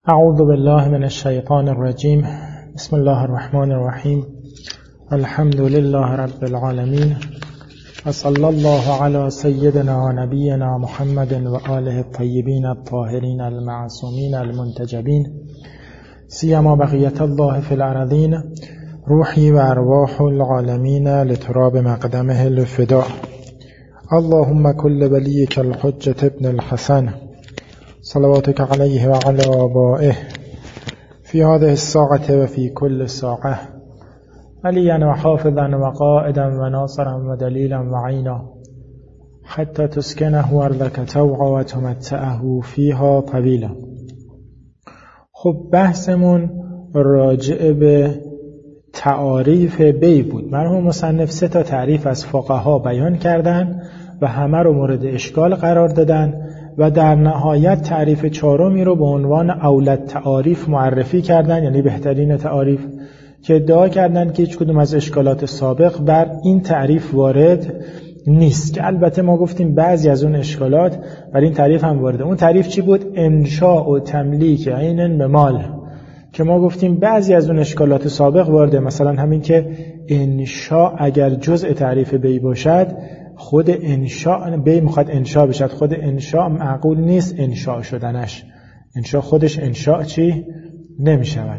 اعوذ بالله من الشیطان الرجیم. بسم الله الرحمن الرحیم. الحمد لله رب العالمین و صلی الله علی سیدنا و نبینا محمد و آله الطیبین الطاهرین المعصومین المنتجبین سیما بقیت الله فی الارضین روحی و ارواح العالمین لتراب مقدمه الفداء. اللهم كل وليك الحجة ابن الحسن صلواتك عليه وعلى آبائه في هذه الساعة وفي كل ساعة وليا وحافظا وقائدا وناصرا ودليلا وعينا حتى تسكنه أرضك طوعا وتمتعه فيها طويلا. خب بحثمون راجع به تعاریف بی بود. مرحوم مصنف 3 تعریف از فقها بیان کردن و همه رو مورد اشکال قرار دادن و در نهایت تعریف 4 رو به عنوان اولد تعاریف معرفی کردن، یعنی بهترین تعاریف، که ادعا کردن که هیچ کدوم از اشکالات سابق بر این تعریف وارد نیست، که البته ما گفتیم بعضی از اون اشکالات بر این تعریف هم وارده. اون تعریف چی بود؟ انشاء و تملیک عین به مال، که ما گفتیم بعضی از اون اشکالات سابق وارده، مثلا همین که انشاء اگر جزء تعریف بی باشد، خود انشاء بی میخواد انشاء بشد، خود انشاء معقول نیست انشاء شدنش، انشاء خودش انشاء چی نمیشود.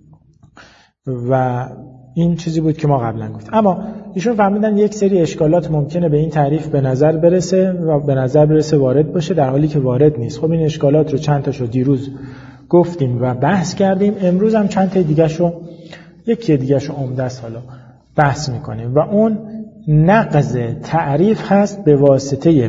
و این چیزی بود که ما قبلا گفتیم. اما ایشون فهمیدن یک سری اشکالات ممکنه به این تعریف به نظر برسه و به نظر برسه وارد باشه، در حالی که وارد نیست. خب این اشکالات رو چند تاشو دیروز گفتیم و بحث کردیم. امروز هم چند تا دیگه‌شو، یکی دیگه‌شو عمده است حالا بحث میکنیم و اون نقض تعریف هست به واسطه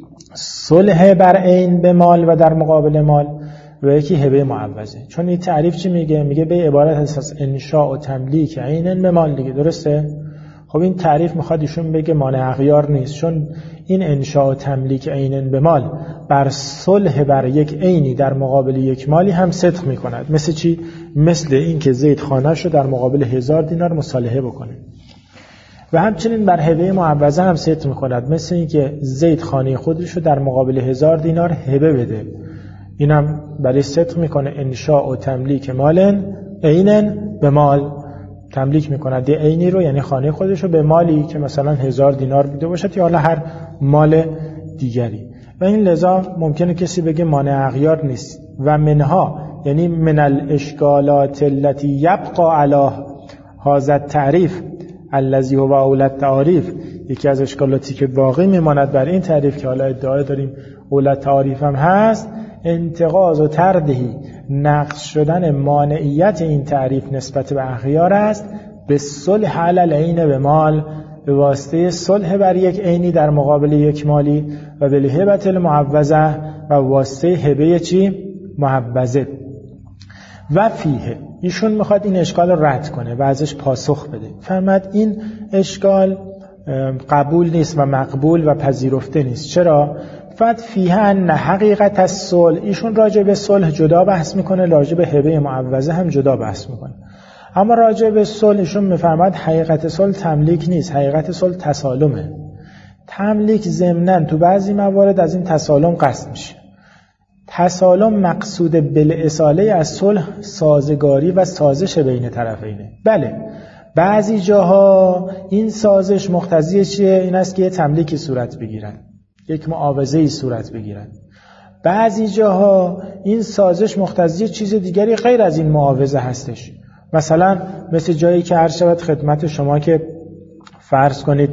صلح بر عین به مال و در مقابل مال، و یکی هبه معوضه. چون این تعریف چی میگه؟ میگه به عبارت از انشاء و تملیک عین به مال دیگه، درسته؟ خب این تعریف میخواد ایشون بگه مانع اغیار نیست، چون این انشاء و تملیک عین به مال بر صلح بر یک عینی در مقابل یک مالی هم صدق میکند. مثل چی؟ مثل این که زید خانه‌شو در مقابل 1000 دینار مصالحه بکنه، و همچنین بر هبه معوضه هم صدق میکند، مثل این که زید خانه خودشو در مقابل 1000 دینار هبه بده، اینم برای صدق میکنه. انشاء و تملیک مال عین به مال، تملیک میکند یه عینی رو، یعنی خانه خودشو به مالی که مثلا 1000 دینار بوده باشد یا حالا هر مال دیگری. و این لذا ممکنه کسی بگه مانع اغیار نیست. و منها یعنی من الاشکالات التي یبقى علی هذا التعریف الذي هو اولد تعریف، یکی از اشکالاتی که باقی میماند بر این تعریف که حالا ادعای داریم اولد تعریف هم هست، انتقاض و تردهی، نقض شدن مانعیت این تعریف نسبت به اغیار است به صلح علی العین به مال، به واسطه صلح بر یک عینی در مقابل یک مالی، و بالهبة المعوضه، و واسطه هبه چی؟ معوضه. و فیه، ایشون میخواد این اشکال رو رد کنه و ازش پاسخ بده. فرمود این اشکال قبول نیست و مقبول و پذیرفته نیست. چرا؟ فیه ان حقیقت الصلح، ایشون راجع به صلح جدا بحث میکنه، راجع به هبه معوضه هم جدا بحث میکنه. اما راجع به صلح ایشون میفرماد حقیقت صلح تملیک نیست، حقیقت صلح تسالمه. تملیک ضمناً تو بعضی موارد از این تسالم قصد میشه. تسالم مقصود بالاصاله از صلح سازگاری و سازش بین طرفینه. بله بعضی جاها این سازش مقتضی چیه؟ این است که یه تملیکی صورت بگیرد، یک معاوضه‌ای صورت بگیرد. بعضی جاها این سازش مقتضی چیز دیگری غیر از این معاوضه هستش. مثلا مثل جایی که عرض شود خدمت شما که فرض کنید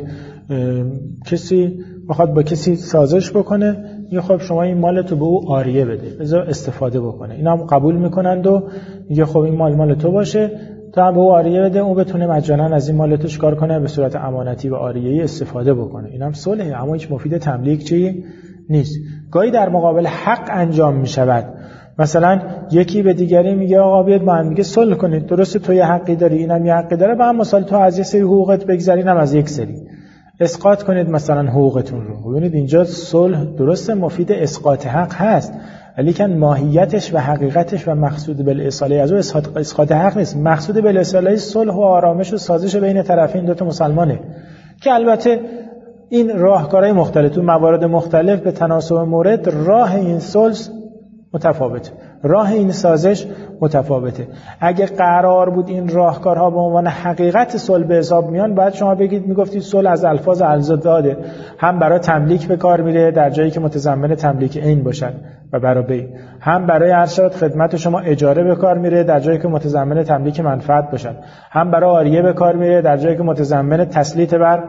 کسی بخواد با کسی سازش بکنه، میگه خب شما این مالتو به او عاریه بده، بذار استفاده بکنه. اینا هم قبول میکنند و میگه خب این مال تو باشه، تو هم به او عاریه بده، اون بتونه مجانا از این مالتو چیکار کنه؟ به صورت امانتی و عاریه‌ای استفاده بکنه. اینم صلحه، اما هیچ مفید تملیک چی نیست. گاهی در مقابل حق انجام میشود. مثلا یکی به دیگری میگه آقا بیاد با هم دیگه صلح کنید، درسته تو یه حقی داری، اینم یه حقی داره، با هم مثلا تو از یه سری حقوقت بگذرین، هم از یک سری اسقاط کنید مثلا حقوقتون رو. ببینید اینجا صلح درسته مفید اسقاط حق هست، ولی که ماهیتش و حقیقتش و مقصود بالاصاله از اون اسقاط حق نیست. مقصود بالاصاله صلح و آرامش و سازش بین طرفین دو تا مسلمانه، که البته این راهکارهای مختلف تو موارد مختلف به تناسب مورد راه این صلح متفاوته، راه این سازش متفاوته. اگه قرار بود این راهکارها به عنوان حقیقت صلح به حساب میان، باید شما میگفتید صلح از الفاظ الزاده، هم برای تملیک به کار میره در جایی که متضمن تملیک عین باشد و برای بی، هم برای هر شرط خدمت شما اجاره به کار میره در جایی که متضمن تملیک منفعت باشد، هم برای عاریه به کار میره در جایی که متضمن تسلیط بر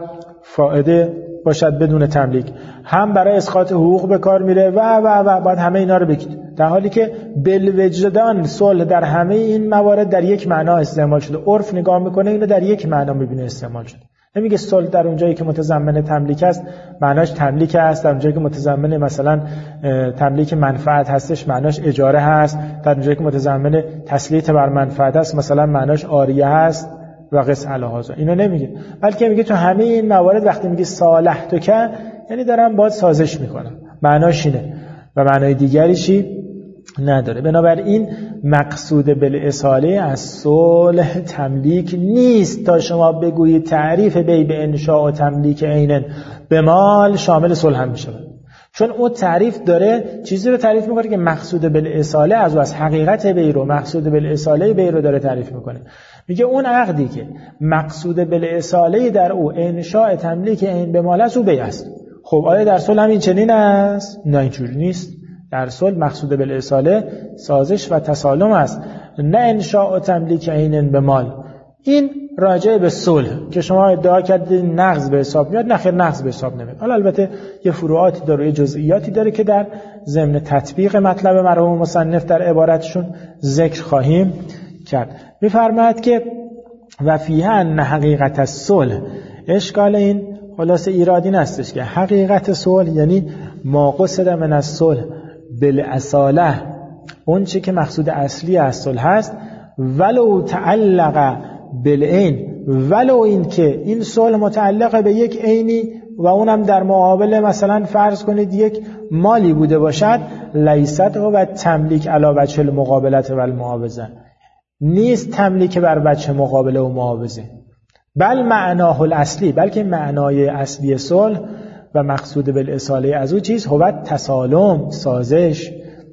فائده باشد بدون تملیک، هم برای اسقاط حقوق به کار میره و بعد همه اینا رو بگید، در حالی که بالوجدان صلح در همه این موارد در یک معنا استعمال شده. عرف نگاه میکنه اینو در یک معنا میبینه استعمال شده. نمیگه صلح در اون جایی که متضمن تملیک است معناش تملیک است، در اون جایی که متضمن مثلا تملیک منفعت هستش معناش اجاره هست، در اون جایی که متضمن تسلیط بر منفعت است مثلا معناش عاریه هست و قص الهازا. اینو نمیگه، بلکه میگه تو همه این موارد وقتی میگه صالحتک یعنی دارم باید سازش میکنم، معناش اینه و معنای دیگری چی نداره. بنابراین مقصود بالاصاله از صلح تملیک نیست تا شما بگویید تعریف بی به انشاء و تملیک عین به مال شامل صلح هم میشه، چون اون تعریف داره چیزی رو تعریف میکنه که مقصود بالاصاله از حقیقت بی رو، مقصود بالاصاله بی رو داره تعریف میکنه. میگه اون عقدی که مقصود بالاصاله در او انشاء تملیک عین به مال است او بی است. خب آیا در صلح هم این چنین است؟ نه اینجوری نیست. در صلح مقصود بالاصاله سازش و تسالم است، نه انشاء و تملیک عین به مال. این راجع به صلح که شما ادعا کردید نقض به حساب میاد، نه خیر نقض به حساب نمیاد. حالا البته یه فروعاتی داره، یه جزئیاتی داره که در ضمن تطبیق مطلب مرحوم مصنف در عبارتشون ذکر خواهیم کرد. میفرماید که و فیها ان حقیقت الصلح، اشکال این خلاص ایرادی نستش که حقیقت صلح یعنی ما قصد من الصلح بالاصاله، اون چی که مقصود اصلی از صلح هست، ولو تعلق بالعین، ولو این که این صلح متعلق به یک عینی و اونم در مقابل مثلا فرض کنید یک مالی بوده باشد، لیست و تملیک علی وجه المقابلت و المعاوضه، نیست تملیک بر وجه مقابله و معاوضه، بل معناه الاصلی، بلکه معنای اصلی صلح و مقصود بالاصاله از او چیز هو تسالم، سازش،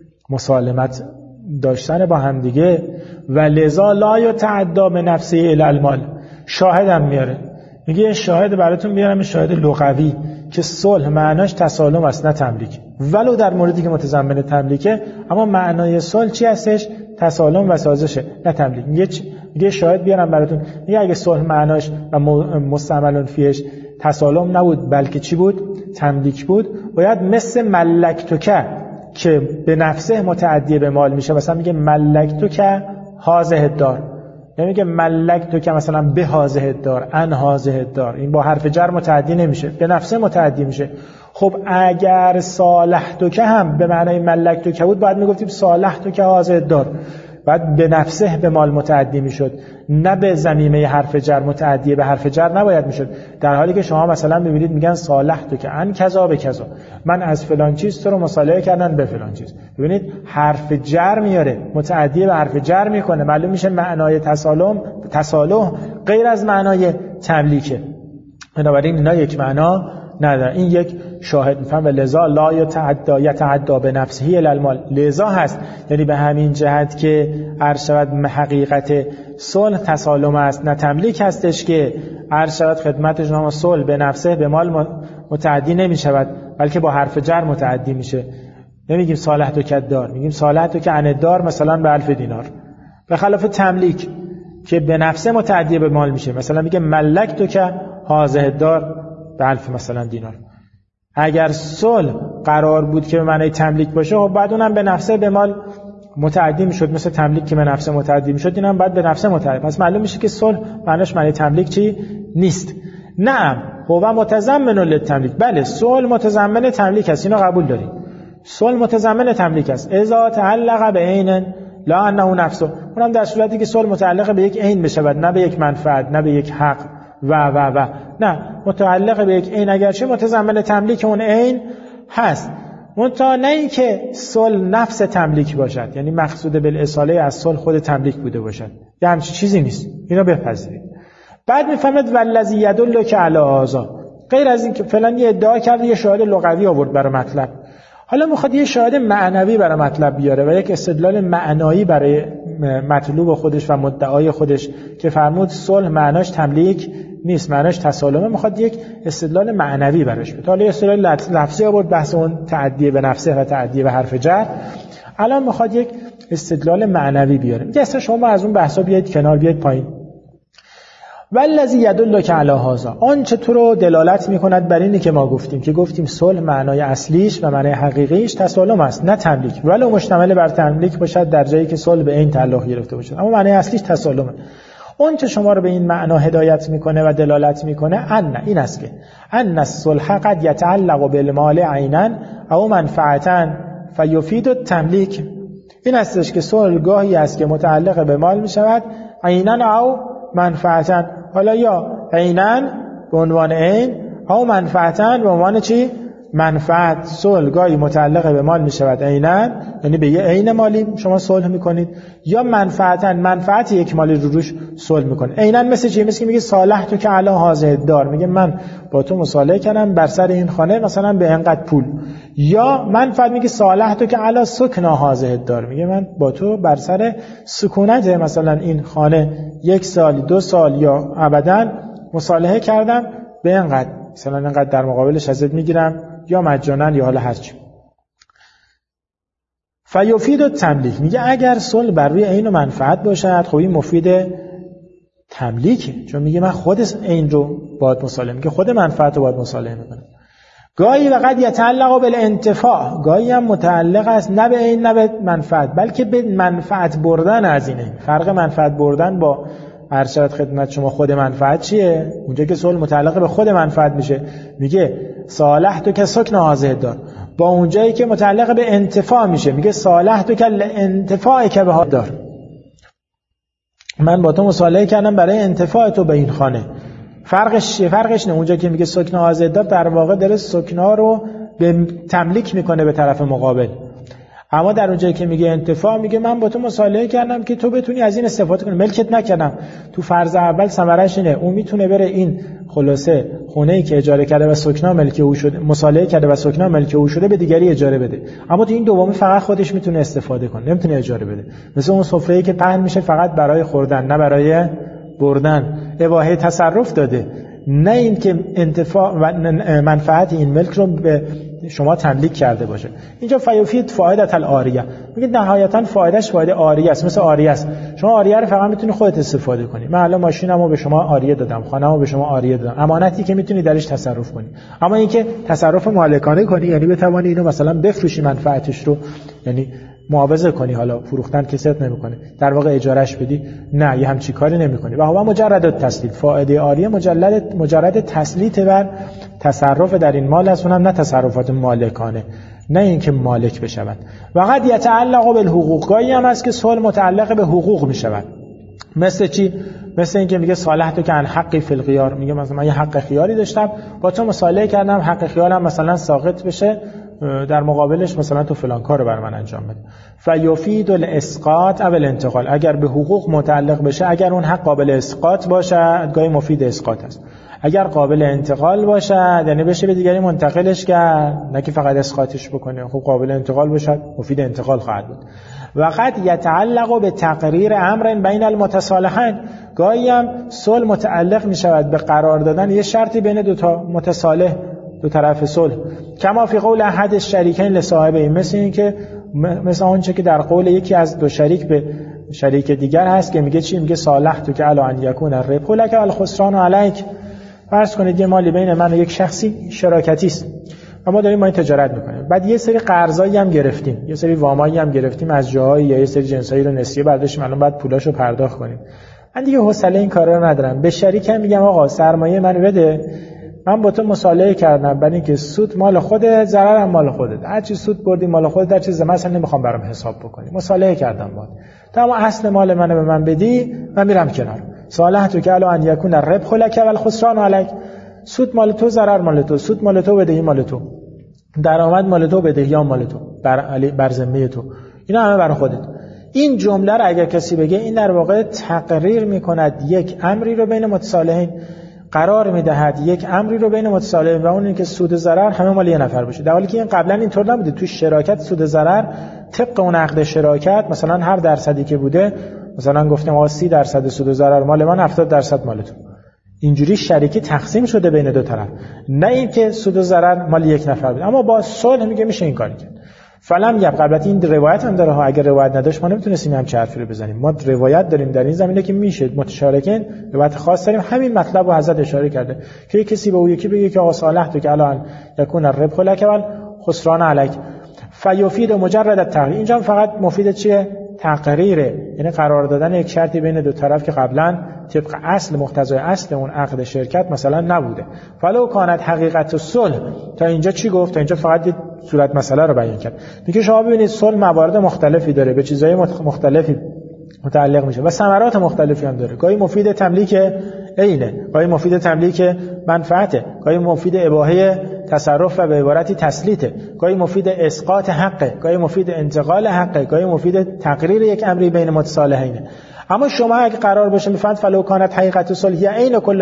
مسالمت داشتن با هم دیگه، و لذا لا یتعدی بنفسه الی المال. شاهدم میاره، میگه شاهد براتون میارم، شاهد لغوی که صلح معناش تسالم است نه تملیک، ولو در موردی که متضمن تملیکه، اما معنای صلح چی هستش؟ تسالم و سازشه نه تملیک. میگه شاهد بیارم براتون، میگه اگه صلح معناش و مستعمل فیهش تسالم نبود بلکه چی بود؟ تملیک بود، باید مثل ملکتک که به نفسه متعدی به مال میشه، مثلا میگه ملکتک هذه الدار، نمیگه ملکتک مثلا به هذه الدار، ان هذه الدار، این با حرف جر متعدی نمیشه، به نفسه متعدی میشه. خب اگر صالحتک هم به معنای ملکتک بود، باید میگفتیم صالحتک هذه الدار، بعد به نفسه به مال متعدی میشد، نه به ضمیمه حرف جر متعدی به حرف جر نباید میشد. در حالی که شما مثلا میبینید میگن صالحتک ان کذا به کذا، من از فلان چیز تو رو مصالحه کردن به فلان چیز. ببینید حرف جر میاره، متعدی به حرف جر میکنه، معلوم میشه معنای تصالح غیر از معنای تملیکه. بنابراین اینا یک معنا نداره. این یک شاهد میفهم و لذا لا یتعدی به نفسه الی المال، لذا هست، یعنی به همین جهت که عرض شود حقیقت صلح تسالم است نه تملیک هستش که عرض شود خدمت شما صلح به نفسه به مال متعدی نمی شود، بلکه با حرف جر متعدی میشه. نمیگیم صالحتک الدار، میگیم صالحتک عن الدار مثلا به 1000 دینار، به خلاف تملیک که به نفسه متعدی به مال میشه، مثلا میگه ملکتک هذه الدار به 1000 مثلا دینار. اگر صلح قرار بود که به معنی تملیک باشه، خب بعد اونم به نفسه به مال متعدی میشد، مثل تملیک که به نفسه متعدی میشد، اینم بعد به نفسه متعدی. پس معلوم میشه که صلح معنیش معنی تملیک چی نیست. نعم هو متضمن للتملیک، بله صلح متضمن تملیک است، اینو قبول داریم، صلح متضمن تملیک است. اذا تعلق به عین لا انه نفسه، اونم در صورتی که صلح متعلق به یک عین بشه، نه به یک منفعت، نه به یک حق و نه، متعلق به یک عین، اگرچه متضمن تملیک اون عین هست، منتها نه این که صلح نفس تملیک باشد، یعنی مقصود بالاصاله از صلح خود تملیک بوده باشد، یه همچین چیزی نیست. اینو بپذیرید. بعد میفهمد والذی یدل که علی هذا، غیر از این که فلان یه ادعا کرده، یه شاهد لغوی آورد برای مطلب، حالا میخواد یه شاهد معنوی برای مطلب بیاره و یک استدلال معنایی برای مطلوب خودش و مدعای خودش که فرمود صلح معناش تملیک نیست، معناش تسالمه. میخواد یک استدلال معنوی براش بیاره. حالا استدلال لفظی آورد، بحث اون تعدیه به نفسه و تعدیه به حرف جر. الان میخواد یک استدلال معنوی بیاره. میگه اصلا شما از اون بحثا بیاید کنار، بیاید پایین. والذی یدلک علی هذا، آنچه تو رو دلالت میکند بر اینی که ما گفتیم، که گفتیم صلح معنای اصلیش و معنای حقیقیش تسالم است، نه تملیک. ولو مشتمل بر تملیک باشد در جایی که صلح به این تعلق گرفته باشد، اما معنای اصلیش تسالمه. اون چه شما رو به این معنا هدایت میکنه و دلالت میکنه این است که ان الصلح قد یتعلق بالمال عینا او منفعتا فیفید التملیک. این استش که صلح گاهی است که متعلق به مال میشود عینا او منفعتا، حالا یا عینا به عنوان عین او منفعتا به عنوان چی؟ منفعت. صلح گاهی متعلق به مال می شود عینا، یعنی به یه عین مالی شما صلح میکنید، یا منفعتا منفعت یک مالی رو روش صلح میکنید. عینا مثل چی؟ مثل که میگه صالحتو که علی هذا الدار، میگه من با تو مصالحه کردم بر سر این خانه مثلا به اینقدر پول. یا منفعت میگه صالحتو که علی سکنا هذا الدار، میگه من با تو بر سر سکونت مثلا این خانه 1 سال 2 سال یا ابدا مصالحه کردم به اینقدر، مثلا اینقدر در مقابلش ازت میگیرم، یا مجانا یا حالا هرچی. فیفید التملیک، میگه اگر صلح بر روی عین و منفعت باشد خب این مفید تملیکه، چون میگه من خود عین رو باید مصالحه، میگه خود منفعت رو باید مصالحه میکنم. گاهی وقت یتعلق بالانتفاع، گاهی هم متعلق است نه به عین نه به منفعت، بلکه به منفعت بردن از اینه. فرق منفعت بردن با ارشاد خدمت شما خود منفعت چیه؟ اونجا که صلح متعلق به خود منفعت میشه میگه صالحتو که سکن هذا الدار، با اونجایی که متعلق به انتفاع میشه میگه صالحتو که انتفاع که به هذا الدار، من با تو مصالحه کردم برای انتفاع تو به این خانه. فرقش نه، اونجا که میگه سکن هذا الدار در واقع داره سکنا رو به تملیک میکنه به طرف مقابل، اما در اونجایی که میگه انتفاع میگه من با تو مصالحه کردم که تو بتونی از این استفاده کنی، ملکت نکردم. تو فرض اول ثمرش اینه اون میتونه بره این خلاصه خونه‌ای که اجاره کرده و سکنا ملک او شده، مصالحه کرده و سکنا ملک او شده، به دیگری اجاره بده، اما تو این دومی فقط خودش میتونه استفاده کنه، نمیتونه اجاره بده. مثل اون سفره‌ای که پهن میشه فقط برای خوردن نه برای بردن، اباحه تصرف داده، نه این که انتفاع و منفعت این ملک رو به شما تملیک کرده باشه. اینجا فیفید فایده العاریه، میگه نهایتا فایدهش فایده عاریه است، مثل عاریه است. شما عاریه رو فقط میتونی خودت استفاده کنی. من الان ماشینمو به شما عاریه دادم، خانه‌مو به شما عاریه دادم، امانتی که میتونی درش تصرف کنی. اما اینکه تصرف مالکانه کنی، یعنی بتوانی اینو مثلا بفروشی منفعتش رو، یعنی معاوضه کنی، حالا فروختن کسات نمیکنه، در واقع اجارهش بدی، نه یه همچی کاری نمیکنی. و هو مجرد التسلیط، فائده عاریه مجرد تسلیط بر تصرف در این مال است، اونم نه تصرفات مالکانه، نه اینکه مالک بشوند. و قد یتعلق بالحقوق، گاهی هم است که صلح متعلق به حقوق میشود. مثل چی؟ مثل اینکه میگه صالحتو که عن حقی فی الخیار، میگه مثلا من یه حق خیاری داشتم با تو مصالحه کردم، حق خیارم مثلا ساقط بشه، در مقابلش مثلا تو فلان کارو بر من انجام بده. فیفید الاسقاط او الانتقال، اگر به حقوق متعلق بشه، اگر اون حق قابل اسقاط باشه گاهی مفید اسقاط است، اگر قابل انتقال باشه یعنی بشه به دیگری منتقلش کرد، نه که فقط اسقاطش بکنه، خب قابل انتقال باشه مفید انتقال خواهد بود. وقت یتعلق به تقریر امر بین المتصالحین، گاهی هم صلح متعلق می شود به قرار دادن یه شرطی بین دو تا متصالح، دو طرف صلح. کما فی قول احد الشریکین لصاحبه، مثل آنچه که در قول یکی از دو شریک به شریک دیگر هست که میگه چی؟ میگه صالحتو که علی ان یکون الربح لک و الخسران علیک. فرض کنید یه مالی بین من و یک شخصی شراکتی است و ما داریم این تجارت میکنیم، بعد یه سری قرضایی هم گرفتیم، یه سری وامایی هم گرفتیم از جاهایی، یا یه سری جنسایی رو نسیه برداشتیم، الان بعد پولاشو پرداخت کنیم. من دیگه حوصله این کارا رو ندارم، به شریکم میگم آقا سرمایه من بده، من با تو مصالحه کردم برای اینکه سود مال خودت، ضرر هم مال خودت، هر چی سود بردی مال خودت، هر چیز مثلا نمیخوام برام حساب بکنی، مصالحه کردم باهات، تو اما اصل مال منو به من بدی، من میرم کنار. صالحتو که علی ان یکون الربح لک و الخسران علیک، سود مال تو، ضرر مال تو، سود مال تو، بدهی مال تو، درآمد مال تو، بدهی مال تو، بر ذمه تو، اینا همه برای خودت. این جمله رو اگر کسی بگه این در واقع تقریر میکند یک امری رو بین متصالحین، قرار میدهد یک امری رو بین متصالحین و اون که سود و ضرر همه مال یه نفر باشه، در حالی که این قبلا اینطور نبوده. تو شراکت سود و ضرر طبق اون عقد شراکت مثلا هر درصدی که بوده، مثلا گفتم آقا 30% سود و ضرر مال من، 70% مالتون. اینجوری شریکی تقسیم شده بین دو طرف، نه اینکه سود و ضرر مال یک نفر بود. اما با صلح میگه میشه این کاری کرد. فلم یب قبلت این روایت هم داره ها، اگر روایت نداشت ما نمیتونستیم هم چه حرفی رو بزنیم. ما روایت داریم در این زمینه که میشه متشارکین، روایت خاص داریم. همین مطلب رو حضرت اشاره کرده که کسی به او یکی بگه که آقا صالح تو که الان یکون الربح لك و خسران علیک، فیفید مجرد التغییر. اینجا فقط مفید چیه؟ تقریره، یعنی قرار دادن یک شرطی بین دو طرف که قبلا طبق اصل مقتضای اصل اون عقد شرکت مثلا نبوده. فلو کانت حقیقت الصلح، تا اینجا چی گفت؟ تا اینجا فقط صورت مسئله رو بیان کرد. میگه شما ببینید صلح موارد مختلفی داره، به چیزهای مختلفی متعلق میشه و ثمرات مختلفی هم داره. گاهی مفید تملیک عینه، گاهی مفید تملیک منفعته، گاهی مفید اباحه تصرف و به عبارتی تسلیته، گاهی مفید اسقاط حقه، گاهی مفید انتقال حقه، گاهی مفید تقریر یک امری بین متصالحین. اما شما اگه قرار باشه میفهمید فلو کانت حقیقت صلح عین کل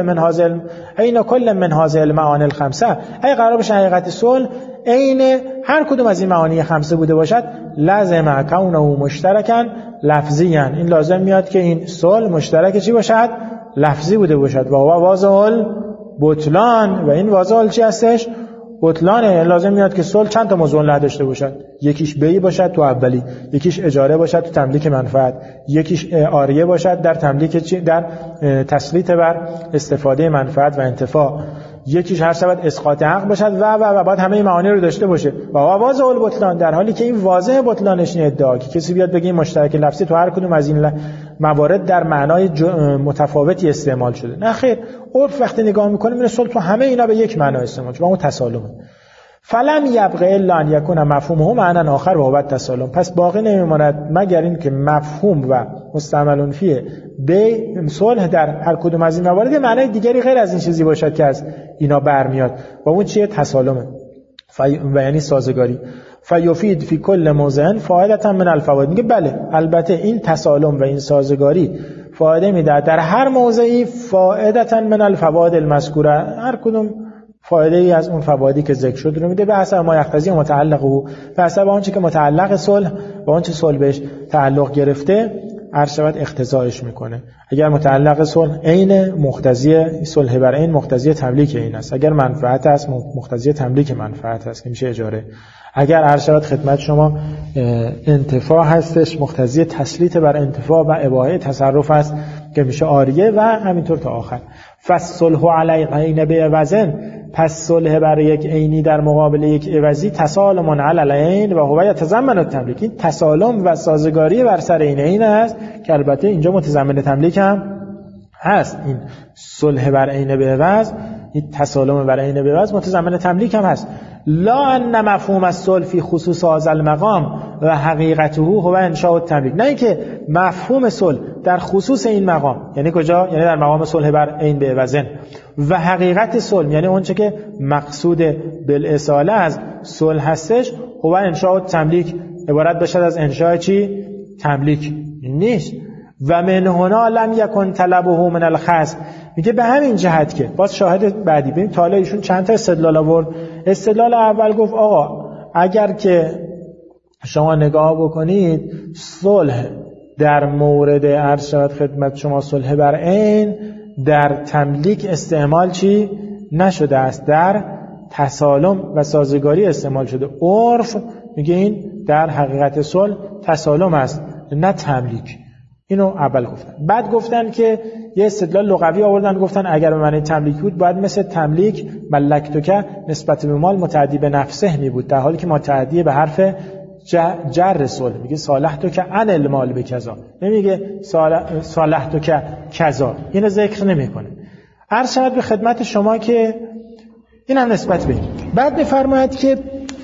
من هذه المعانی الخمسه، اگه قرار باشه حقیقت صلح عین هر کدوم از این معانی خمسه بوده باشد، لازم کونه مشترکاً لفظیاً، این لازم میاد که این صلح مشترک چی باشد؟ لفظی بوده باشد. و هو واضح بطلان، و این واضح چی هستش؟ بطلانه. لازم میاد که صلح چند تا موضوع نداشته باشد، یکیش بیع باشد تو اولی، یکیش اجاره باشد تو تملیک منفعت، یکیش عاریه باشد در تملیک در تسلیط بر استفاده منفعت و انتفاع، یکیش هر شود اسقاط حق باشد و بعد همه این معانی رو داشته باشه. و واضح البطلان، در حالی که این واضح بطلانش این ادعا که کسی بیاد بگه این مشترک لفظی تو هر کدوم از این موارد در معنای متفاوتی استعمال شده. نه خیر، عرف وقتی نگاه میکنیم این صلح تو همه اینا به یک معنا استعمال شده و اون تسالمه. فلم یبقى الا ان یکون مفهومه معنا آخر و هو التسالم، پس باقی نمیماند مگر این که مفهوم و مستعمل فیه به صلح در هر کدوم از این موارد معنای دیگری غیر از این چیزی باشد که از اینا برمیاد و اون چیه؟ تسالمه و یعنی سازگاری. فیفید فی کل موضع فائدة من الفوائد، میگه بله البته این تسالم و این سازگاری فایده میده در هر موضعی، فائدة من الفوائد المذکوره، هر کدوم فایده ای از اون فوایدی که ذکر شد رو میده به حسب ما یقتضی متعلق او، به حسب آنچه که متعلق صلح و آنچه صلح بهش تعلق گرفته عرض شود اقتضاش میکنه. اگر متعلق صلح عین مقتضی صلح بر عین مقتضی تملیک عین است، اگر منفعت است مقتضی تملیک منفعت است که میشه اجاره، اگر عرض شود خدمت شما انتفاع هستش مقتضی تسلیط بر انتفاع و اباحه تصرف است که میشه عاریه و همینطور تا آخر. فالصلح علی عین بعوض، پس صلح بر یک عینی در مقابل یک عوضی تسالم علی العین و هو یتضمن التملیک، این تسالم و سازگاری بر سر این است که البته اینجا متضمن تملیک هم هست. این صلح بر عین بعوض، این تسالم بر عین بعوض متضمن تملیک هم هست. لا ان مفهوم الصلح فی خصوص هذا المقام و حقیقته هو انشاء التملیک، نه اینکه مفهوم صلح در خصوص این مقام یعنی کجا؟ یعنی در مقام صلح بر عین بعوض، و حقیقت صلح یعنی اون چه که مقصود بالاصاله از صلح هستش هو انشاء التملیک، عبارت باشد از انشاء چی؟ تملیک نیست. و من هنا لم یکن طلبه من الخصم، میگه به همین جهت که باز شاهد بعدی ببین تا ایشون چند تا استدلال آورد. استدلال اول گفت آقا اگر که شما نگاه بکنید صلح در مورد عرض شود خدمت شما صلح بر عین در تملیک استعمال چی نشده است، در تسالم و سازگاری استعمال شده. عرف میگه این در حقیقت صلح تسالم است نه تملیک. اینو اول گفتن. بعد گفتن که یه استدلال لغوی آوردن، گفتن اگر به معنی تملیک بود باید مثل تملیک ملکتک نسبت به مال متعدی به نفسه می بود، در حالی که متعدی به حرف جر صلح. میگه صالحتک عن المال بکذا، نمیگه صالحتک کذا، اینو ذکر نمیکنه. عرض شود به خدمت شما که این هم نسبت به این. بعد میفرماید که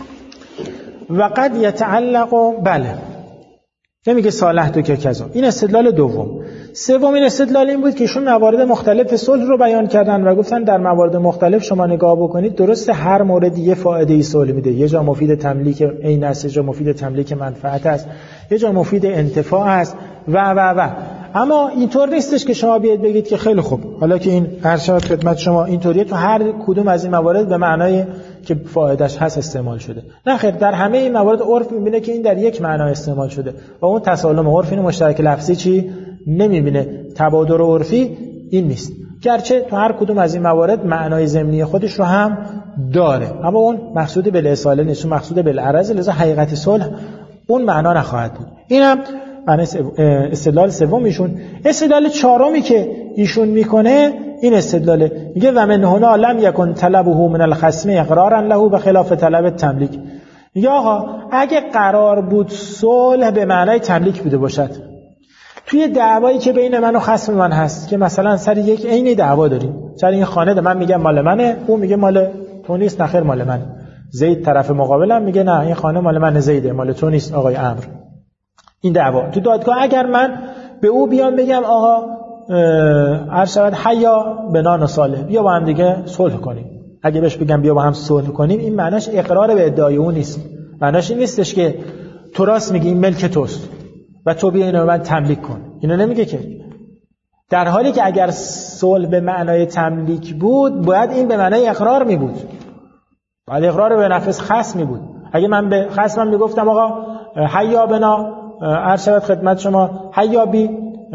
وقد یتعلق، بله نمیگه صالحتک کذا. این استدلال دوم. سومین استدلال این بود که ایشون موارد مختلف صلح رو بیان کردن و گفتن در موارد مختلف شما نگاه بکنید درسته هر مورد یه فایده ای صلح میده، یه جا مفید تملیک عین است، یه جا مفید تملیک منفعت است، یه جا مفید انتفاع است و اما اینطور نیستش که شما بیاید بگید که خیلی خوب حالا که این عرض شود خدمت شما اینطوریه تو هر کدوم از این موارد به معنای که فایدهش هست استعمال شده. نه خیر، در همه این موارد عرف میبینه که این در یک معنا استعمال شده و اون تسالم عرفی و مشترک لفظی چی نمیبینه. تبادر عرفی این نیست، گرچه تو هر کدوم از این موارد معنای ضمنی خودش رو هم داره، اما اون مقصود بالاصاله نیست، اون مقصود بالعرض، لذا حقیقت صلح اون معنا نخواهد بود. اینم معنی استدلال سوم ایشون. استدلال چهارمی که ایشون میکنه این استدلاله، میگه و من هنا لم یکن طلبه من الخصم اقرارا له بخلاف طلب تملیک. میگه آقا اگه قرار بود صلح به معنای تملیک بوده باشد، توی دعوایی که بین من و خصم من هست که مثلا سر یک عین دعوا داریم، سر این خانه ده من میگم مال منه، اون میگه مال تو نیست، نخیر مال منه. زید طرف مقابلم میگه نه این خانه مال من زیده، مال تو نیست آقای عمرو. این دعوا تو دادگاه اگر من به او بیام بگم آقا عرض شود حیا بنا نصالح، بیا با هم دیگه صلح کنیم، اگه بهش بگم بیا با هم صلح کنیم، این معناش اقرار به ادعای اون نیست. معناش این نیستش که تو راست میگی این ملک توست و تو بیا اینو من تملیک کن، اینو نمیگه که. در حالی که اگر صلح به معنای تملیک بود باید این به معنای اقرار می بود، باید اقرار به نفع خصم می بود. اگه من به خصمم میگفتم آقا حیا بنا عرض شود خدمت شما حیا بی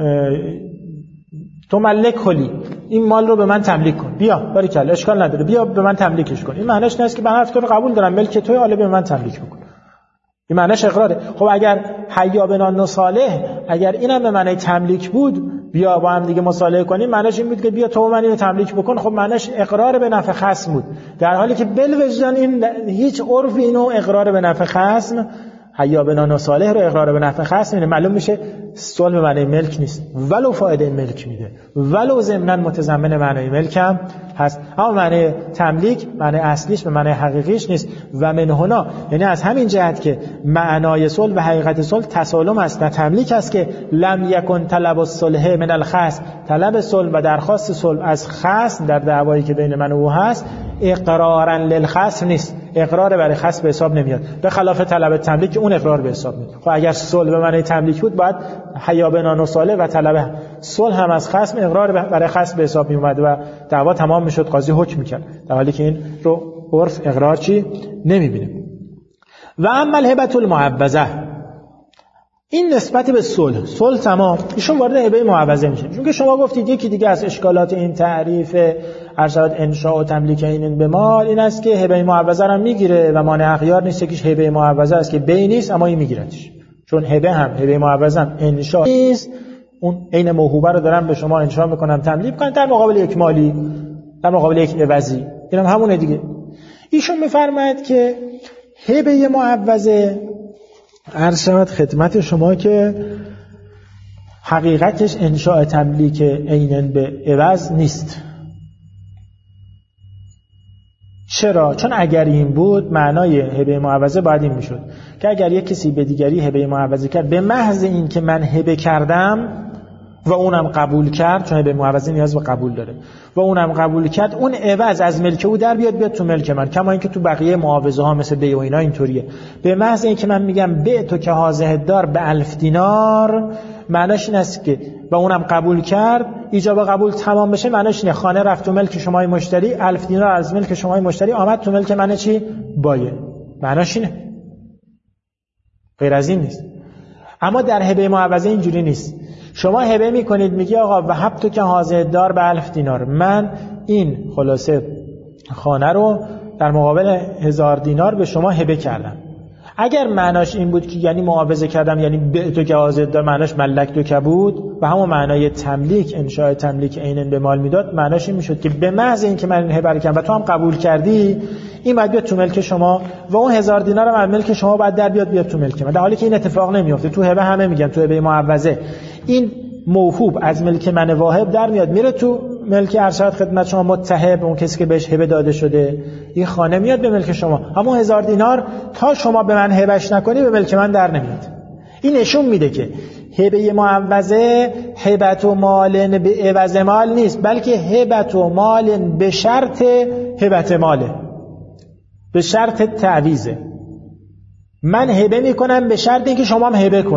تو ملک کلی، این مال رو به من تملیک کن، بیا باریکلا اشکال نداره بیا به من تملیکش کن، این معنیش نیست که من حرف تو رو قبول دارم ملک توی، حالا به من تملیک بکن، این معنیش اقراره. خب اگر حیا بنا نصالح، اگر اینم به معنی تملیک بود بیا با هم دیگه مصالحه کنیم، معنیش این بود که بیا تو من اینو تملیک بکن، خب معنیش اقرار به نفع خصم بود. در حالی که بالوجدان این هیچ عرف اینو اقرار به نفع خصم، حیا بنا نصالح رو اقرار به نفع خصم، اینه معلوم میشه صلح به معنی ملک نیست، ولو فایده ملک میده، ولو ضمناً متضمن معنی ملک هم هست، اما معنی تملیک معنی اصلیش به معنی حقیقیش نیست. و من هنا یعنی از همین جهت که معنای صلح و حقیقت صلح تسالم است و تملیک است که لم یکن طلب الصلح من الخصم، طلب صلح و درخواست صلح از خصم در دعوایی که بین من و او هست اقرارا للخصم نیست، اقرار برای خصم به حساب نمیاد، به خلاف طلب تملیک که اون اقرار به حساب میاد. خب اگر صلح به معنی تملیک بود باید حیا بنا نصالح و طلب صلح هم از خصم اقرار برای خصم به حساب می اومد و دعوا تمام میشد، قاضی حکم میکرد، در حالی که این رو عرف اقرار چی نمیبینه. و اما الهبة المعوضه، این نسبت به صلح تمام، ایشون وارد هبه معوضه میشه، چون که شما گفتید یکی دیگه از اشکالات این تعریف ارشاد انشاء و تملیک این به مال این است که هبه معوضه رو میگیره و مانع اغیار نیست که هبه معوضه است که بی نیست اما این میگیرتش، چون هبه معوضه هم انشاء نیست، اون عین موهوبه رو دارن به شما انشاء میکنن تملیک کنن در مقابل یک مالی، در مقابل یک عوضی، اینم همونه دیگه. ایشون میفرماید که هبه معوضه عرض شود خدمت شما که حقیقتش انشاء تملیک عیناً به عوض نیست. چرا؟ چون اگر این بود معنای هبه معوضه باید این میشد که اگر یک کسی به دیگری هبه معوضه کرد به محض این که من هبه کردم و اونم قبول کرد، چون هبه معوضه نیاز به قبول داره، و اونم قبول کرد، اون عوض از ملک او در بیاد تو ملک من، کما اینکه تو بقیه معاوضه ها مثل بیع و اینا اینطوریه. به محض این که من میگم بیع تو که حاضه دار به 1000 دینار، معناش این است که و اونم قبول کرد، ایجاب قبول تمام بشه، معناش اینه خانه رفت تو ملک شمای مشتری، 1000 دینار از ملک شمای مشتری آمد تو ملک من چی؟ بایع. معناش اینه، غیر از این نیست. اما در هبه معوضه اینجوری نیست. شما هبه میکنید میگی آقا وهب تو که حاضر دار به 1000 دینار، من این خلاصه خانه رو در مقابل 1000 دینار به شما هبه کردم. اگر معناش این بود که یعنی معاوضه کردم یعنی به تو که حاضر دار، معناش ملک تو که بود و همون معنای تملیک انشاء تملیک عیناً به مال میداد، معناش این میشد که به محض این که من هبه کردم و تو هم قبول کردی، این باید بیاد تو ملک شما و اون 1000 دینار هم از ملک شما باید در بیاد تو ملک من، در حالی که این اتفاق نمیفته. تو هبه همه میگن تو هبه معوضه این موهوب از ملک من واهب در میاد میره تو ملک ارشاد خدمت شما متهب، اون کسی که بهش هبه داده شده، این خانه میاد به ملک شما، اما 1000 دینار تا شما به من هبهش نکنی به ملک من در نمیاد. این نشون میده که هبه معوضه هبت و مال به عوض مال نیست، بلکه هبت و مال به شرط هبت ماله، به شرط تعویضه. من هبه میکنم به شرط اینکه شما هم هبه کنی.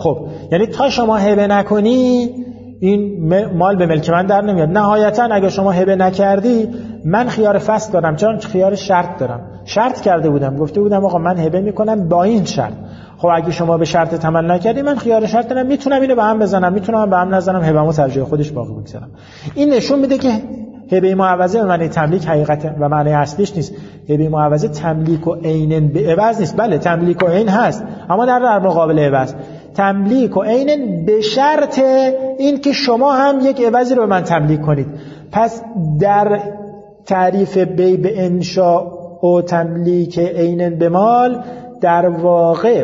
خب یعنی تا شما هبه نکنی این مال به ملک من در نمیاد. نهایتا اگه شما هبه نکردی من خیار فسخ دارم، چون خیار شرط دارم. شرط کرده بودم، گفته بودم آقا من هبه میکنم با این شرط. خب اگه شما به شرط عمل نکردی من خیار شرط دارم، میتونم اینو به هم بزنم، میتونم به هم نزنم، هبه‌مو سر جای خودش باقی بگذارم. این نشون میده که هبه معوضه به معنی تملیک حقیقت و معنی اصلیش نیست. هبه معوضه تملیک و عین به عوض نیست. بله تملیک و عین هست، اما در مقابل عوض. تملیک و عین به شرط این که شما هم یک عوضی رو به من تملیک کنید. پس در تعریف بی به انشاء و تملیک عین به مال در واقع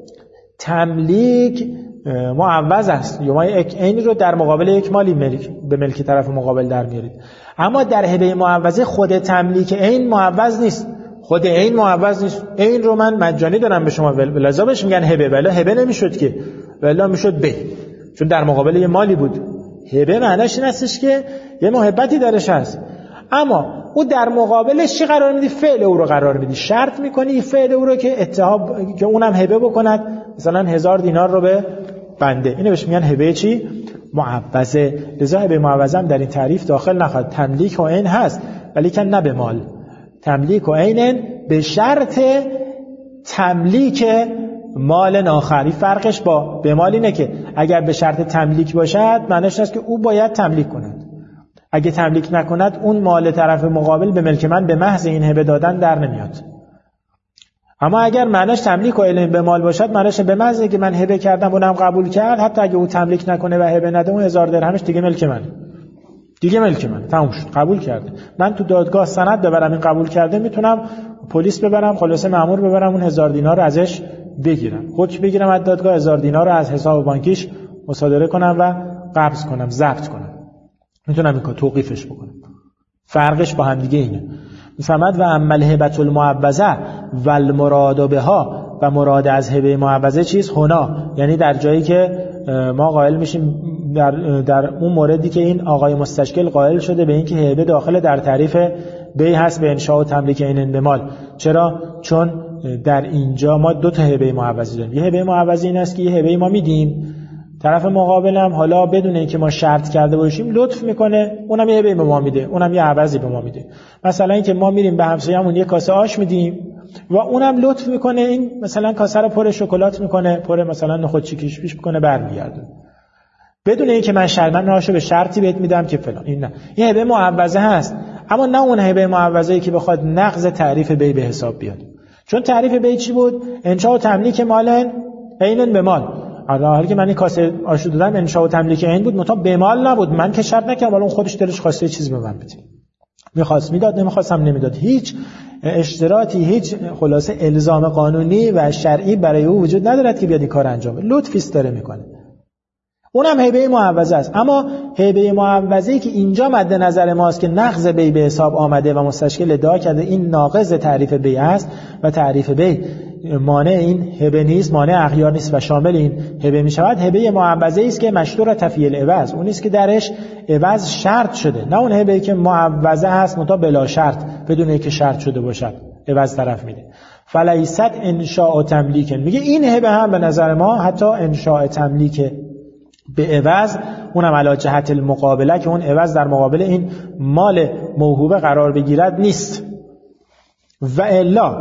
تملیک معوض است. شما یک عینی رو در مقابل یک مالی به ملک طرف مقابل در میارید. اما در هبه معوضه خود تملیک عین معوض نیست. خود عین معوض نیست. عین رو من مجانی دارم به شما، لذا بهش میگن هبه. ولی هبه نمیشد که، ولی میشد به، چون در مقابل یه مالی بود. هبه معنیش این هستش که یه محبتی درش هست، اما او در مقابلش چی قرار میدی؟ فعل او رو قرار میدی. شرط میکنی فعل او رو که اتهاب، که اونم هبه بکند، مثلا 1000 دینار رو به بنده. اینو بهش میگن هبه چی؟ معوضه. لذا هبه معوضه هم در این تعریف داخل نخواهد. تملیک و عین هست ولی که نه به مال. تملیک و عین به شرط تملیک مال آخری. فرقش با به مال اینه که اگر به شرط تملیک باشد معنیش است که او باید تملیک کند. اگه تملیک نکند اون مال طرف مقابل به ملک من به محض این هبه دادن در نمیاد. اما اگر معنیش تملیک و علم به مال باشد معنیش به محض که من هبه کردم اونم قبول کرد، حتی اگه او تملیک نکنه و هبه نده اون 1000 درهمش دیگه ملک منه. دیگه ملک منه، تموم شد، قبول کرده. من تو دادگاه سند ببرم این قبول کرده، میتونم پلیس ببرم، خلاصه مأمور ببرم، اون 1000 دینار رو ازش بگیرم، حکم بگیرم از دادگاه، 1000 دینار رو از حساب بانکیش مصادره کنم و قبض کنم، ضبط کنم. میتونم این کار توقیفش بکنم. فرقش با هم دیگه اینه. میفهمد و عمل هبت المعوضه و المراد بها، و مراد از هبه معوضه چیز؟ هنا، یعنی در جایی که ما قائل میشیم در اون موردی که این آقای مستشکل قائل شده به این که هبه داخل در تعریف بی هست به انشاء و تملیک عین به مال. چرا؟ چون در اینجا ما دو تا هبه معوضه داریم. یه هبه معوضه این است که یه هبه ما میدیم، طرف مقابلم حالا بدون اینکه ما شرط کرده باشیم لطف میکنه، اونم یه هبه به ما میده، اونم یه عوضی به ما میده. مثلا اینکه ما میریم به همسایه‌مون یه کاسه آش میدیم و اونم لطف میکنه، این مثلا کاسه رو پر شکلات میکنه، پر مثلا نخود چیکیش پیش میکنه، برمیگردونه بدون اینکه من آشو به شرطی بهت میدم که فلان. این نه، این هبه معوضه هست، اما نه اون هبه معوضه‌ای که بخواد نقض تعریف بی به حساب بیاد. چون تعریف بی چی بود؟ انشاء و تملیک مال عین به مال. حالا که من این کاسه آشو دادم انشاء و تملیک عین بود، مطابق به مال نبود، من که شرط نکردم، ولی اون خودش دلش خواسته چیز به من بده، میخواست میداد، نمیخواستم نمیداد. هیچ اشتراطی، هیچ خلاصه الزام قانونی و شرعی برای او وجود ندارد که بیاد این کار انجام بده. لطفی است داره میکنه. اونم هبه معوضه است. اما هبه معوضه‌ای که اینجا مد نظر ماست که نقض بی به حساب آمده و مستشکل ادعا کرده این ناقض تعریف بی است و تعریف بی مانع این هبه نیست، مانع اغیار نیست و شامل این هبه می شود. هبه معوضه‌ای است که مشروط تفعیل عوض، اون است که درش عوض شرط شده، نه اون هبه‌ای که معوضه است متا بلا شرط، بدون اینکه شرط شده باشد عوض طرف میده. فلیست انشاء تملیک، میگه این هبه هم به نظر ما حتی انشاء تملیک به عوض، اونم علی جهت المقابله، که اون عوض در مقابل این مال موهوبه قرار بگیرد نیست. و الا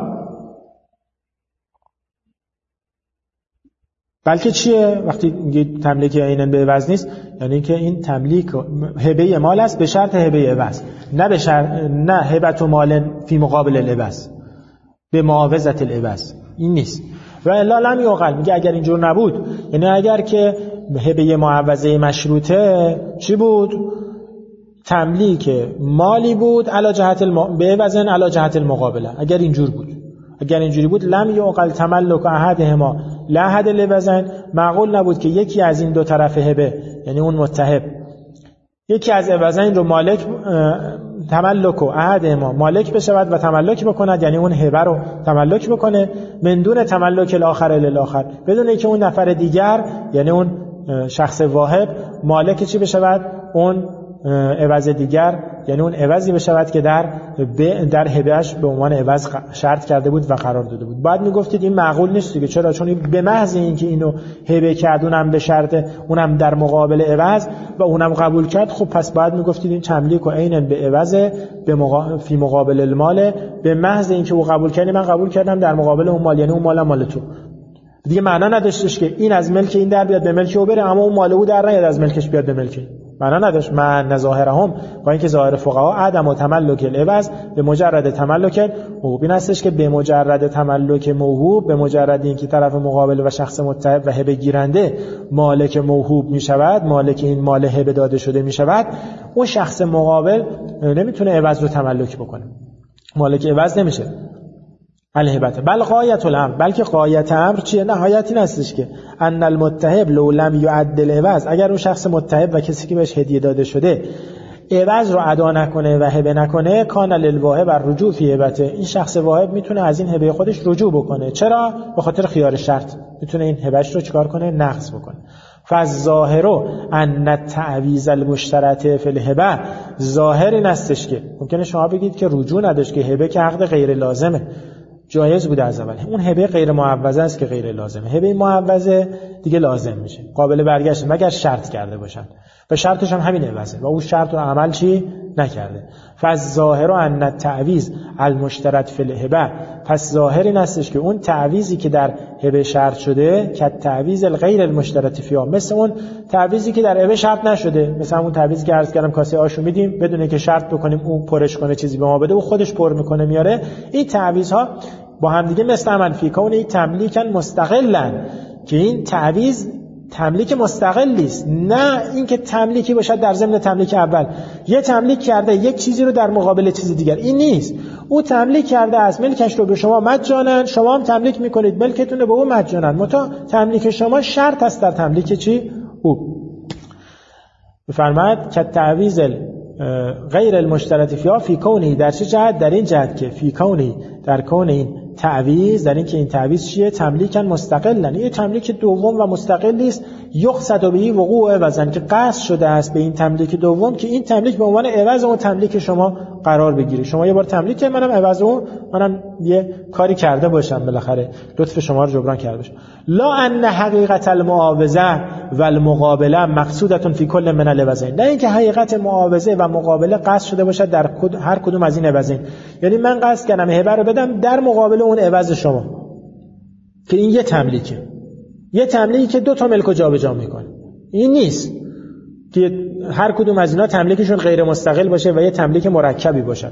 بلکه چیه؟ وقتی میگه تملیک عیناً به عوض نیست، یعنی که این تملیک هبه مال است به شرط هبه عوض، نه به شرط، نه هبت مال فی مقابل العوض به معاوضه العوض، این نیست. و الا لم یعقل، میگه اگر اینجور نبود، یعنی اگر که هبه معوضه مشروطه چی بود؟ تملیک مالی بود علی جهت به وزن علی جهت المقابله. اگر اینجور بود، اگر اینجوری بود، لم یعقل تملک احدهما لا احد لوزن، معقول نبود که یکی از این دو طرف هبه، یعنی اون متهب، یکی از عوضین رو مالک تملک و احدهما مالک بشود و تملک بکند، یعنی اون هبه رو تملک بکنه، من دون تملک الاخر للاخر، بدون اینکه اون نفر دیگر، یعنی اون شخص واهب، مالک چی بشود؟ اون عوض دیگر، یعنی اون عوضی بشود که در هبهش به عنوان عوض شرط کرده بود و قرار داده بود. بعد میگفتید این معقول نیست دیگه. چرا؟ چون به محض اینکه اینو هبه کرد اونم به شرط، اونم در مقابل عوض و اونم قبول کرد، خب پس بعد میگفتید این تملیک و عیناً به عوض فی مقابل المال. به محض اینکه او قبول کرد من قبول کردم در مقابل اون مال، یعنی اون مال مال تو. دیگه معنا نداشتش که این از ملک این در بیاد به ملک او بره، اما اون مال او در نیاد از ملکش بیاد به ملک. معنا نداشت. من ظاهرهم، با اینکه ظاهر فقها عدم و تملک العوض به مجرد تملک موهوب این هستش که به مجرد تملک موهوب، به مجرد اینکه طرف مقابل و شخص متهب و هبه گیرنده مالک موهوب می شود، مالک این مال هبه داده شده می شود، اون شخص مقابل نمیتونه عوض رو تملک بکنه، مالک عوض نمیشه. الهبته بل غایت الامر، بلکه غایت امر چیه؟ نهایت این هستش که ان المتهب لو لم یعدل عوض، اگر اون شخص متهب و کسی که بهش هدیه داده شده عوض رو ادا نکنه و هبه نکنه، کان للواهب الرجوع فی هبته، این شخص واهب میتونه از این هبه خودش رجوع بکنه. چرا؟ به خاطر خیار شرط میتونه این هبهش رو چیکار کنه؟ نقض بکنه. فالظاهر ان التعویض المشترط فی الهبه، ظاهر این هستش که ممکنه شما بگید که رجوع نداشت، که هبه که عقد غیر لازمه، جایز بوده از اول. اون هبه غیر معوضه است که غیر لازمه. هبه معوضه دیگه لازم میشه، قابل برگشت مگر شرط کرده باشن و شرطش هم همین عوضه و اون شرط رو عمل چی نکرده. فالظاهر ان التعویض المشترط فی الهبه، پس ظاهر این هستش که اون تعویضی که در هبه شرط شده که تعویض الغیر المشترط فیها، مثل اون تعویضی که در هبه شرط نشده، مثلا اون تعویضی که عرض کردم کاسه آشو میدیم بدون که شرط بکنیم اون پرش کنه چیزی به ما بده، او خودش پر میکنه میاره. این تعویض ها با هم دیگه مثل عمل فی کون این تملیکن مستقلن، که این تعویض تملیک مستقلی است، نه اینکه تملیکی باشد در ضمن تملیک اول. یه تملیک کرده یک چیزی رو در مقابل چیز دیگر، این نیست. او تملیک کرده است ملکش رو به شما مجانا، شما هم تملیک میکنید ملکتون رو به او مجانا، متا تملیک شما شرط است در تملیک چی؟ او. بفرماید که تعویض غیر المشترط فیها فی کونی، در چه جهت؟ در این جهت که فی کونی، در کون این تعویض، در این که این تعویض چیه؟ تملیکن مستقلن، این تملیک دوم و مستقلی است. یقصد به وقوع عوضن، که قصد شده است به این تملیک دوم که این تملیک به عنوان عوض اون تملیک شما قرار بگیره. شما یه بار تملیک کردید، منم عوض اون، منم یه کاری کرده باشم، بالاخره لطف شما رو جبران کرده باشم. لا ان حقیقت المعاوضه و المقابله مقصودتون فی کل من العوضین، نه اینکه حقیقت معاوضه و مقابله قصد شده باشد در هر کدوم از این عوضین. یعنی من قصد کردم هبه رو بدم در مقابل اون عوض شما، که این یه تملیکه، یه تملیکی که دو تا ملک رو جابجا میکنه. این نیست که هر کدوم از اینا تملیکشون غیر مستقل باشه و یه تملیک مرکبی باشه.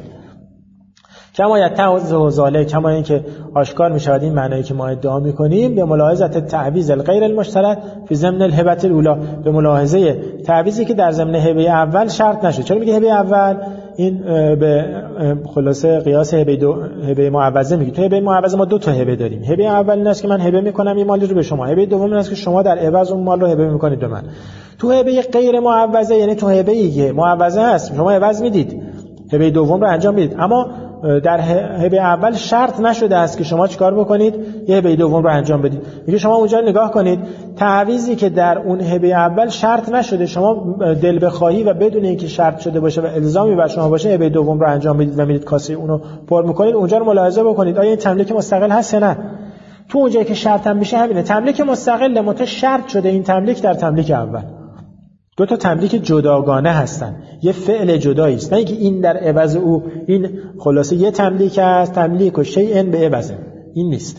کما یتعذ ذالک، کما اینکه آشکار میشود این معنایی که ما ادعا میکنیم، به ملاحظه تعویض الغیر المشترط فی ضمن الهبه الاولى، به ملاحظه تعویضی که در ضمن هبه اول شرط نشه. چرا میگه هبه اول؟ این به خلاصه قیاس هبه معوضه میگه. تو هبه معوضه ما دو تا هبه داریم. هبه اول این است که من هبه میکنم این مالی رو به شما، هبه دوم این است که شما در عوض اون مال رو هبه میکنید به من. تو هبه غیر معوضه، یعنی تو هبه‌ای که معوضه هست شما عوض میدید، هبه دوم رو انجام میدید، اما در هبه اول شرط نشده است که شما چیکار بکنید؟ یه هبه دوم رو انجام بدید. میگه شما اونجا نگاه کنید، تعویضی که در اون هبه اول شرط نشده، شما دل بخواهی و بدون اینکه شرط شده باشه و الزامی بر شما باشه هبه دوم رو انجام بدید و میرید کاسه اونو پر میکنید. اونجا رو ملاحظه بکنید آیا این تملیک مستقل هست یا نه. تو اونجایی که شرط هم میشه همینه، تملیک مستقل مت شرط شده این تملیک در تملیک اول. دو تا تملیک جداگانه هستن، یه فعل جدایی است، نه اینکه این در عوض او. این خلاصه یه تملیک است، تملیک و شیء به عوض، این نیست.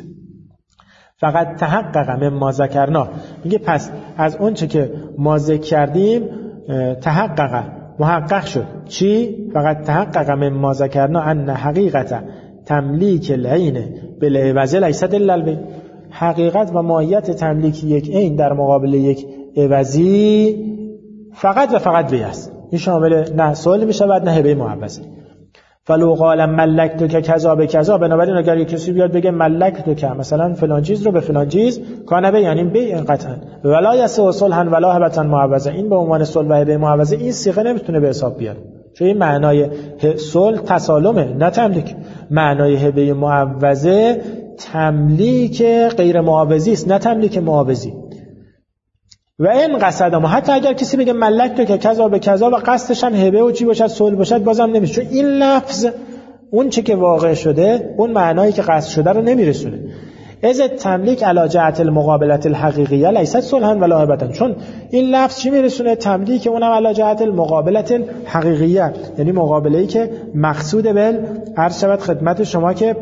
فقط تحقق مما ذکرنا، میگه پس از اون چه که ما ذکر کردیم تحقق، محقق شد. چی؟ فقط تحقق مما ذکرنا ان حقیقت تملیک العین بالعوض لیست الا البیع، حقیقت و ماهیت تملیک یک عین در مقابل یک عوضی فقط و فقط بیع است. این شامل نه سوال می شود نه هبه معوضه. فلو قال ملکتو که کذا به کذا، بنابراین اگر کسی بیاد بگه ملکتو که مثلا فلان چیز رو به فلان چیز، کانه به یعنی بیع قطعا، ولا یسع صلحا ولا هبه معوضه، این به عنوان صلح و هبه معوضه این صیغه نمیتونه به حساب بیاد، چون این معنای صلح تسالمه نه تملیک. معنای هبه معوضه تملیک غیر معاوضی است نه تملیک معاوضی. و این قصد ما، حتی اگر کسی بگه ملک تو که کذا به کذا و قصدش هم هبه و چی باشد صلح باشد بازم نمیشه، چون این لفظ اون چه که واقع شده اون معنایی که قصد شده رو نمیرسونه. از تملیک علی جهت المقابلت الحقیقیه لیست صلحا ولا هبه، چون این لفظ چی میرسونه؟ تملیک، اونم علی جهت المقابلت الحقیقیه، یعنی مقابله‌ای که مقصود بل عرض شود خدمت شما که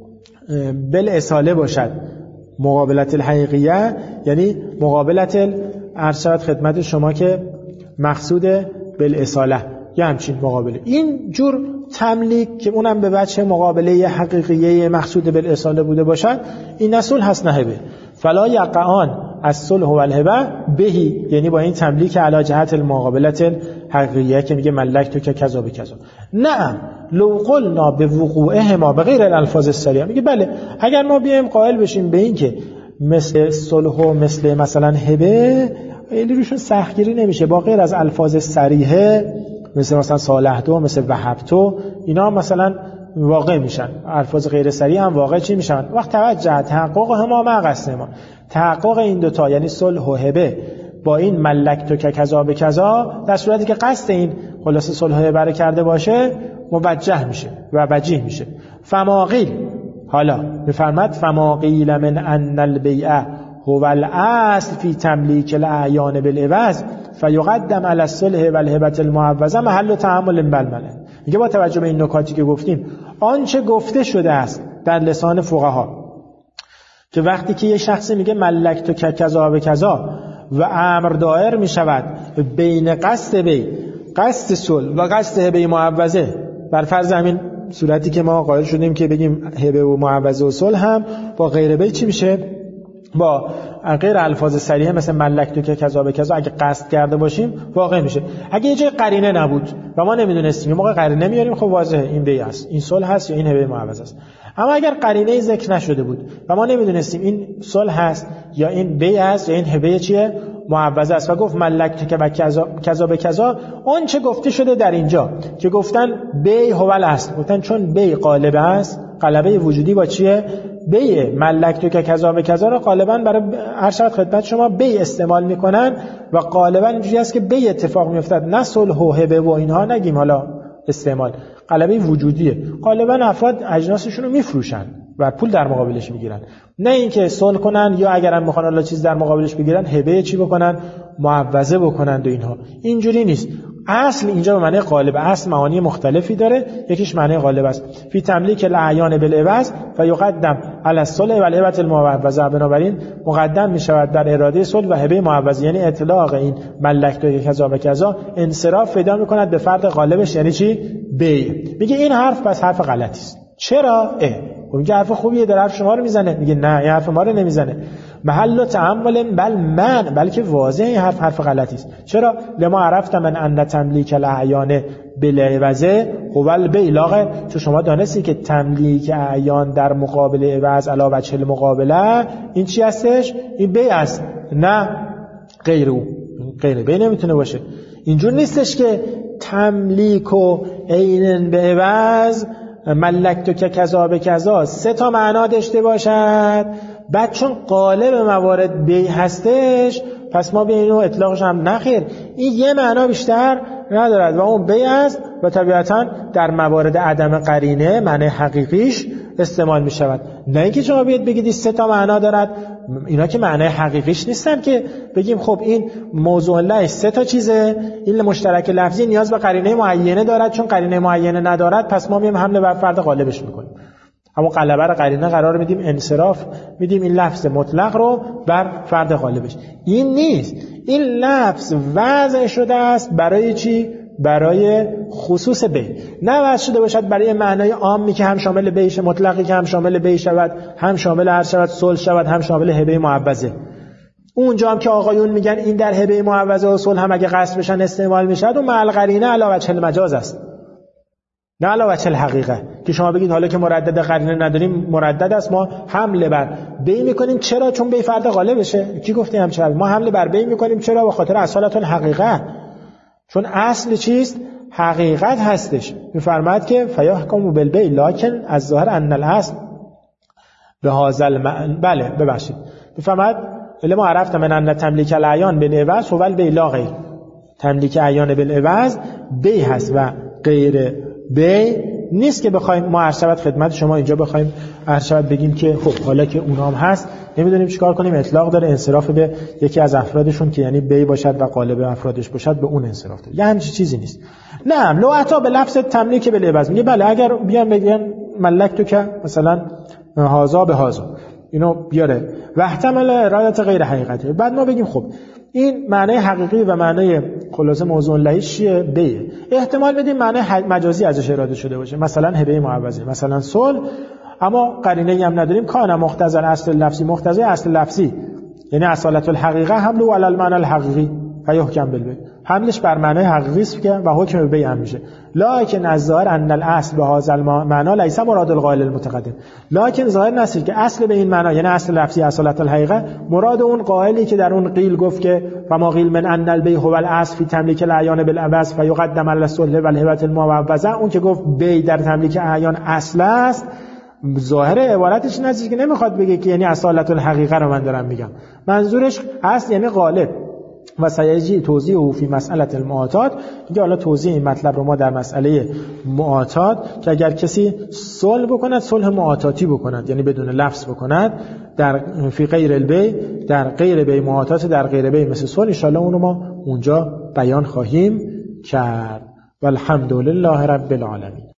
بل اصاله باشد. مقابلت الحقیقیه یعنی مقابلت عرض شود خدمت شما که مقصود بل اصاله، یه همچین مقابله. این جور تملیک که اونم به وجه مقابله حقیقیه مقصود بالاصاله بوده باشد، این صلح هست نه هبه. فلا یقعان الصلح و الهبه بهی، یعنی با این تملیک علی جهت المقابلت حقیقیه که میگه ملک تو که کذا به کذا. نعم لو قلنا بوقوعهما بغیر الالفاظ الصریحه، میگه بله اگر ما بیایم قائل بشیم به این که مثل صلح و مثلا هبه خیلی روشون سختگیری نمیشه با غیر از الفاظ صریحه، مثلا صالح تو، مثل وهب تو، اینا مثلا واقع میشن. الفاظ غیر صریح هم واقع چی میشن؟ وقت توجه تحقق هما مع قصد ما، تحقق این دوتا یعنی صلح و هبه با این ملک تو که کذا به کذا، در صورتی که قصد این خلاصه صلح و هبه کرده باشه موجه میشه و وجیه میشه. فماقیل، حالا میفرماد فماقیل من ان البیع هو الاصل فی تملیک الاعیان بالعوض فیقدم علی الصلح و الهبه المعوضه محل تعامل بالمنع. میگه با توجه به این نکاتی که گفتیم، آنچه گفته شده است در لسان فقها که وقتی که یه شخصی میگه ملک تو که کذا به کذا و امر دایر میشود بین قصد بی، قصد صلح و قصد هبه معوضه، بر فرض همین صورتی که ما قائل شدیم که بگیم هبه و معوضه و صلح هم با غیر بی چی میشه؟ با غیر الفاظ صریحه مثل ملک تو که کذا به کذا اگه قصد کرده باشیم واقع میشه. اگه یه جای قرینه نبود و ما نمیدونستیم، یه موقع قرینه میاریم، خب واضحه این بیع است، این صلح هست یا این هبه معوضه است. اما اگر قرینه ذکر نشده بود و ما نمیدونستیم این صلح هست یا این بیع است یا این هبه چیه؟ معوضه است، و گفت ملک تو که کذا به کذا، اون چه گفته شده در اینجا که گفتن بیع هو الاصل، گفتن چون بیع غالب است، غلبه وجودی با چیه؟ بیع. ملک تو که کذا به کذا رو غالبا برای ارشد خدمت شما بیع استعمال میکنن و غالبا اینجوری است که بیع اتفاق میافتد، نه صلح و هبه و اینها نگیم حالا استعمال، غلبه وجودیه. غالبا افراد اجناسشون رو میفروشن و پول در مقابلش میگیرن، نه اینکه صلح کنن یا اگر هم میخوان الله چیز در مقابلش بگیرن هبه چی بکنن؟ معوضه بکنن. و اینها اینجوری نیست. اصل اینجا به معنی غالب، اصل معانی مختلفی داره، یکیش معنی غالب است. فی تملیک الاعیان بالعوض فیقدم علی الصلح و الهبه المعوضه، بنابراین مقدم می شود در اراده صلح و هبه معوضه، یعنی اطلاق این ملک تو کذا و کذا انصراف پیدا می کند به فرد غالبش، یعنی چی؟ بیع. میگه این حرف پس حرف غلطی است. چرا؟ میگه حرف خوبیه، در حرف شما رو میزنه. میگه نه، این حرف ما رو نمیزنه. محل تعامل بل من، بلکه واضح این حرف غلطی است. چرا؟ لما عرفت من ان تملیک الاعیان بالعوض هو البیع، لاغه چون شما دانستی که تملیک اعیان در مقابل عوض علاوه وجه المقابله این چی هستش؟ این بیع است، نه غیر او. غیر بیع نمیتونه باشه. اینجور نیستش که تملیک و عین به عوض ملک تو که کذا به کذا سه تا معنا داشته باشد، بعد چون قالب موارد بیع هستش پس ما به اینو اطلاقش هم نخیر، این یه معنا بیشتر ندارد و اون بیع است و طبیعتا در موارد عدم قرینه معنی حقیقیش استعمال می شود. نه اینکه شما بیاد بگید سه تا معنا دارد، اینا که معنی حقیقیش نیستن که بگیم خب این موضوع الله سه تا چیزه، این مشترک لفظی نیاز به قرینه معینه دارد، چون قرینه معینه ندارد پس ما میایم حمله بر فرد غالبش میکنیم. اما غلبه رو قرینه قرار میدیم، انصراف میدیم این لفظ مطلق رو بر فرد غالبش. این نیست، این لفظ وضع شده است برای چی؟ برای خصوص بیع، نه وضع شده باشد برای معنای عامی که هم شامل بیع، مطلقی که هم شامل بیع شود، هم شامل هر شود صلح شود، هم شامل هبه معوضه. اونجا هم که آقایون میگن این در هبه معوضه و صلح هم اگه قصد بشن استعمال میشد و مع القرینه علاوه وجه المجاز است، نه علاوه وجه الحقیقه، که شما بگید حالا که مردد قرینه نداریم مردد است ما حمله بر بیع میکنیم. چرا؟ چون بیع فرد غالبشه. کی گفته هم چرا ما حمله بر بیع میکنیم؟ چرا؟ به خاطر اصالت الحقیقه، چون اصل چیست؟ حقیقت هستش. میفرماید که فیحکم بالبیع لکن از ظاهر ان الاصل به هذا بله ببخشید، میفرماید الا ما عرفت من ان تملیک العیان بالعوض هو البیع لا غیر. تملیک عیان بالعوض بیع هست و غیر بیع نیست که بخوایم ما ارشبت خدمت شما اینجا بخوایم ارشبت بگیم که خب حالا که اونام هست نمیدونیم چیکار کنیم، اطلاق داره انصراف به یکی از افرادشون که یعنی بی باشد و قالب افرادش باشد به اون انصراف داره. یه همچین چیزی نیست. نه لو عطا به لفظ تملیک بالعوض میگه بله اگر بیان بگن ملک تو که مثلا هازا به هازا اینو بیاره و احتمال ارادت غیر حقیقته، بعد ما بگیم خب این معنی حقیقی و معنی خلاصه موضوع لهیش چیه؟ بیه. احتمال بدیم معنی مجازی ازش اراده شده باشه، مثلا هبه معوضه، مثلا صلح، اما قرینه‌ای هم نداریم. کان مقتضی اصل لفظی، مقتضی اصل لفظی یعنی اصالت الحقیقه حمل علی المعنى الحقیقی فیحکم بالبیع، حملش بر معنی حقیقی است که و حکم به بیع هم میشه. لکن الظاهر ان الاصل به هذا المعنى ليس مراد القائل المتقدم، لکن ظاهر نصیر که اصل به این معنا یعنی اصل لفظی اصالت الحقیقه مراد اون قائلی که در اون قیل گفت که فما قیل من ان البیع هو الاصل فی تملیک الاعیان بالعوض فیقدم علی الصلح والهبه المعوضه، اون که گفت بیع در تملیک اعیان اصل است، ظاهر عبارتش نزدیک که نمیخواد بگه که یعنی اصالت الحقیقه رو من دارم میگم، منظورش اصل یعنی غالب. و سیجی توضیح او فی مسئله المعاتات، میگه حالا توضیح این مطلب رو ما در مسئله معاتات که اگر کسی صلح بکند صلح معاتاتی بکند یعنی بدون لفظ بکند در فی غیر البیع، در غیر بیع معاتات، در غیر بیع مثل صلح، ان شاء الله اون رو ما اونجا بیان خواهیم کرد. والحمدلله رب العالمین.